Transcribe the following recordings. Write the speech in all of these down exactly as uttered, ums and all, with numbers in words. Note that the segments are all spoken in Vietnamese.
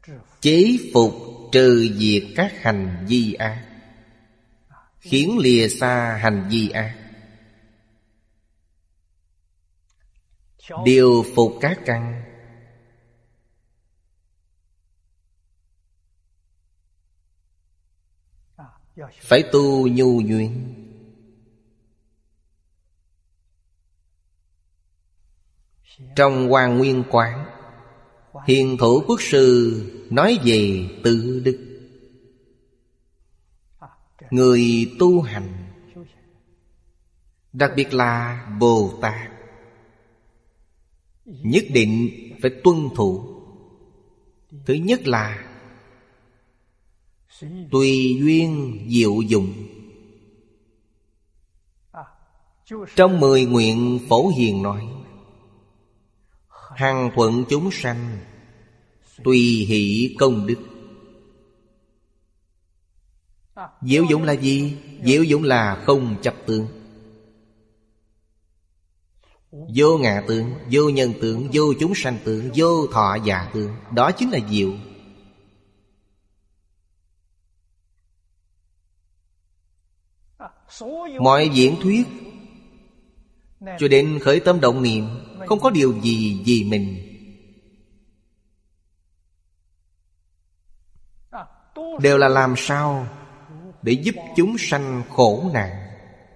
chế phục trừ diệt các hành vi ác, khiến lìa xa hành vi ác, điều phục các căn, phải tu nhu duyên. Trong Hoa Nguyên Quán, Hiền Thủ Quốc Sư nói về tự đức. Người tu hành, đặc biệt là Bồ Tát, nhất định phải tuân thủ. Thứ nhất là tùy duyên diệu dụng. Trong mười nguyện Phổ Hiền nói: hằng thuận chúng sanh, tùy hỷ công đức. Diệu dụng là gì? Diệu dụng là không chấp tướng, vô ngã tướng, vô nhân tướng, vô chúng sanh tướng, vô thọ giả tướng. Đó chính là diệu. Mọi diễn thuyết cho đến khởi tâm động niệm, không có điều gì vì mình, đều là làm sao để giúp chúng sanh khổ nạn,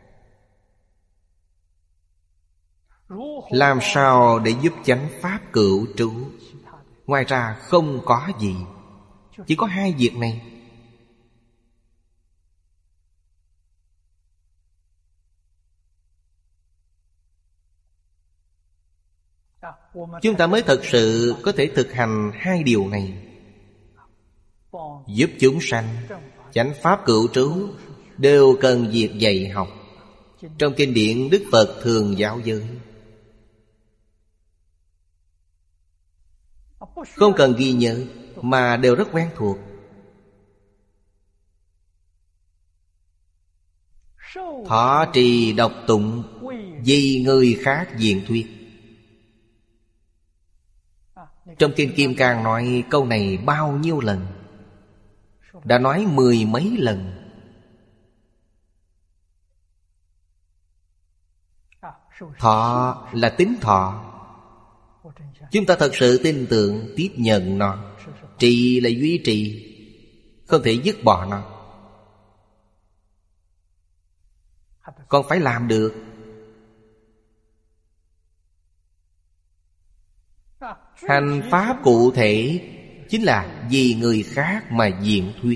làm sao để giúp chánh pháp cửu trú. Ngoài ra không có gì. Chỉ có hai việc này. Chúng ta mới thật sự có thể thực hành hai điều này. Giúp chúng sanh, chánh pháp cửu trú đều cần việc dạy học. Trong kinh điển Đức Phật thường giáo giới, không cần ghi nhớ mà đều rất quen thuộc. Thọ trì đọc tụng, vì người khác diễn thuyết. Trong Kinh Kim Cang nói câu này bao nhiêu lần? Đã nói mười mấy lần. Thọ là tính thọ, chúng ta thật sự tin tưởng tiếp nhận nó. Trì là duy trì, không thể dứt bỏ nó, còn phải làm được. Hành pháp cụ thể chính là vì người khác mà diễn thuyết.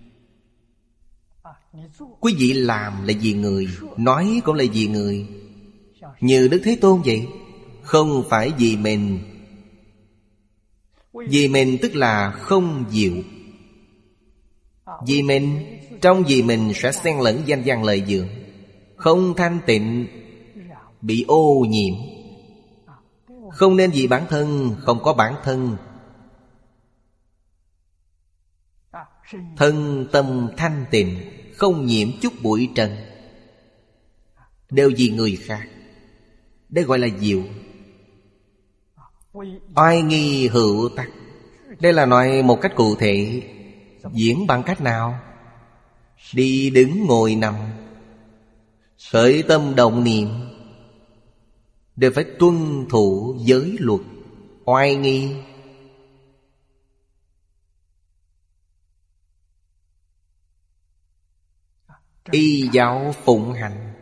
Quý vị làm là vì người, nói cũng là vì người. Như Đức Thế Tôn vậy, không phải vì mình. Vì mình tức là không diệu. Vì mình, trong vì mình sẽ xen lẫn danh văn lợi dưỡng, không thanh tịnh, bị ô nhiễm. Không nên vì bản thân, không có bản thân. Thân tâm thanh tịnh, không nhiễm chút bụi trần, đều vì người khác. Đây gọi là diệu. Oai nghi hữu tắc, đây là nói một cách cụ thể. Diễn bằng cách nào? Đi đứng ngồi nằm, khởi tâm động niệm đều phải tuân thủ giới luật. Oai nghi y giáo phụng hành.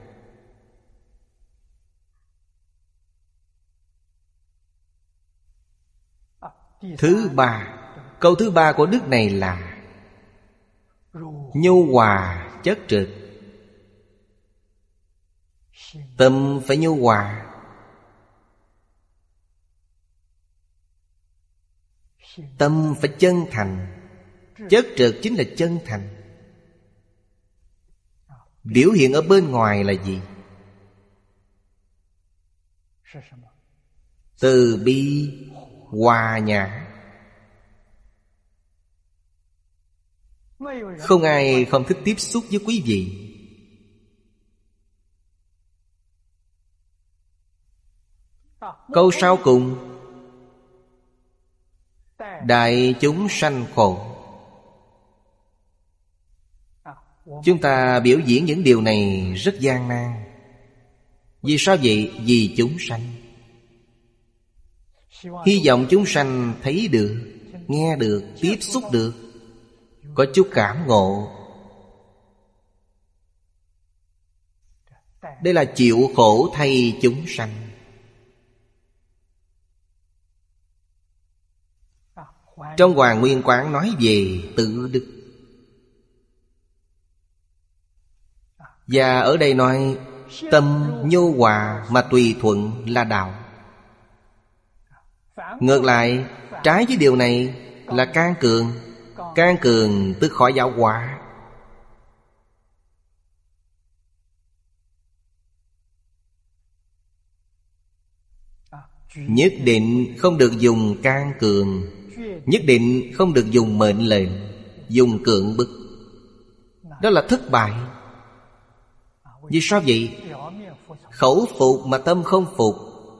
Thứ ba, câu thứ ba của đức này là nhu hòa chất trực. Tâm phải nhu hòa, tâm phải chân thành. Chất trực chính là chân thành. Biểu hiện ở bên ngoài là gì? Từ bi, hòa nhã. Không ai không thích tiếp xúc với quý vị. Câu sau cùng, đại chúng sanh khổ. Chúng ta biểu diễn những điều này rất gian nan. Vì sao vậy? Vì chúng sanh. Hy vọng chúng sanh thấy được, nghe được, tiếp xúc được, có chút cảm ngộ. Đây là chịu khổ thay chúng sanh. Trong Hoàng Nguyên Quán nói về tự đức. Và ở đây nói tâm nhu hòa mà tùy thuận là đạo. Ngược lại, trái với điều này là can cường. Can cường tức khỏi giáo hóa. Nhất định không được dùng can cường. Nhất định không được dùng mệnh lệnh, dùng cưỡng bức. Đó là thất bại. Vì sao vậy? Khẩu phục mà tâm không phục.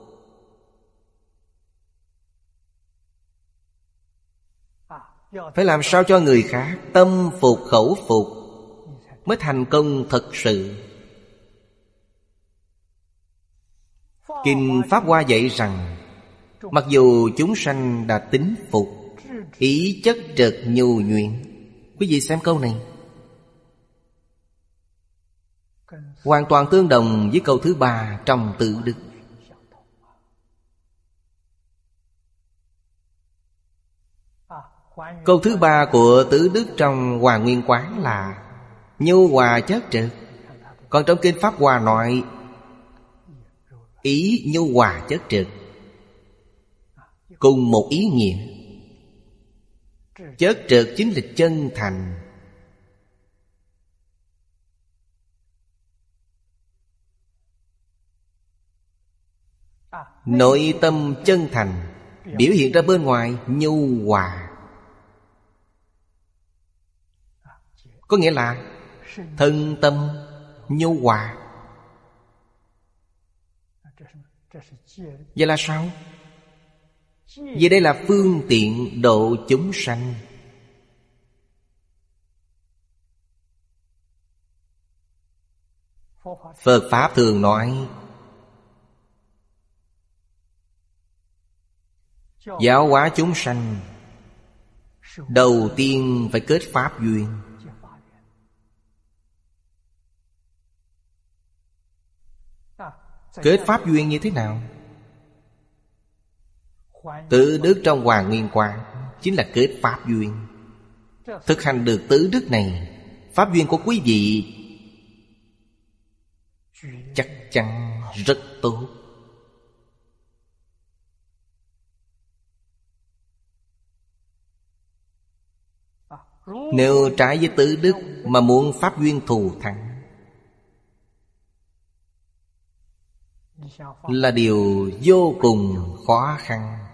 Phải làm sao cho người khác tâm phục khẩu phục mới thành công thật sự. Kinh Pháp Hoa dạy rằng mặc dù chúng sanh đã tín phục, ý chất trực nhu nhuyễn. Quý vị xem câu này hoàn toàn tương đồng với câu thứ ba trong tự đức. Câu thứ ba của tứ đức trong Hoàng Nguyên Quán là nhu hòa chất trực. Còn trong Kinh Pháp Hoa nói ý nhu hòa chất trực, cùng một ý nghĩa. Chất trực chính là chân thành. Nội tâm chân thành biểu hiện ra bên ngoài nhu hòa. Có nghĩa là thân tâm nhu hòa. Vậy là sao? Vì đây là phương tiện độ chúng sanh. Phật Pháp thường nói giáo hóa chúng sanh, đầu tiên phải kết pháp duyên. Kết pháp duyên như thế nào? Tứ đức trong Hoàng Nguyên Quán chính là kết pháp duyên. Thực hành được tứ đức này, pháp duyên của quý vị chắc chắn rất tốt. Nếu trái với tứ đức mà muốn pháp duyên thù thắng là điều vô cùng khó khăn.